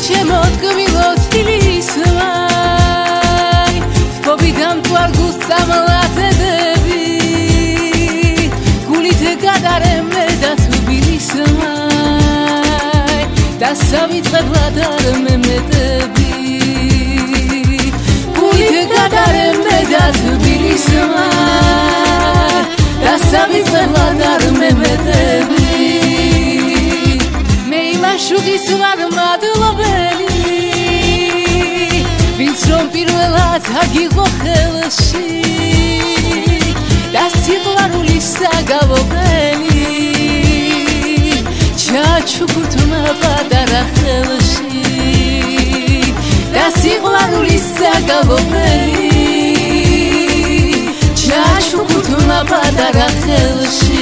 ჩემო ტკბილო თბილისმაი თბობიდან თვარგუს წამლათედები გულით გადარემე და თბილისმაი დასავიწყებლად არ მემეტები გულით გადარემე და თბილისმაი დასავიწყებლად არ მემეტები შუღის ვარ მადლობელი ვინც რომ პირველად აგიღო ხელში და სიყვარულის საგალობელი ჩაჩუქურთმა პატარა ხელში და სიყვარულის საგალობელი ჩაჩუქურთმა პატარა ხელში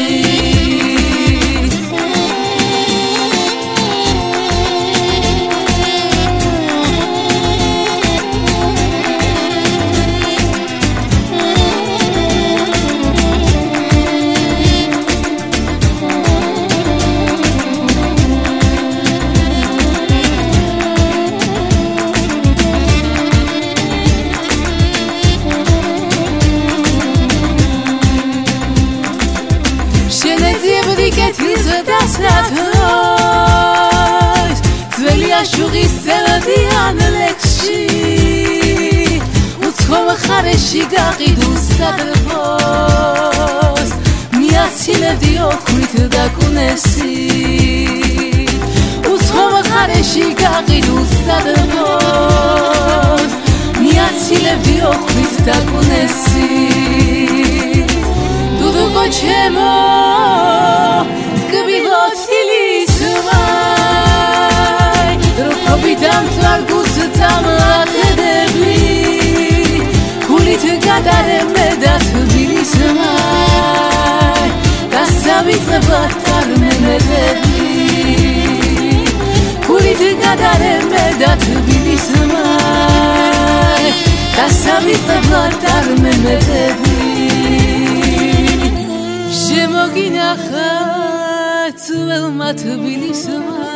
შუღის ზელადიან ლექსში უცხო ხარეში გაყიდულ სადრბოს მიაცილებდი ოქრით დაკუნესი უცხო ხარეში გაყიდულ სადრბოს მიაცილებდი ოქრით დაკუნესი დუდუკო ჩემო ტკბილო თბილისმაი თვარგუს წამლათედები გულით გადარემე და თბილისმაი დასავიწყებლად არ მემეტები გულით გადარემე და თბილისმაი დასავიწყებლად არ მემეტები შემოგინახა ძველმა თბილისმაი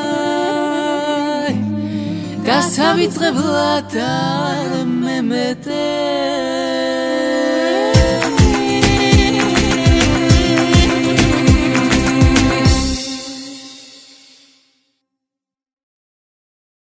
დასავიწყებლად არ მემეტები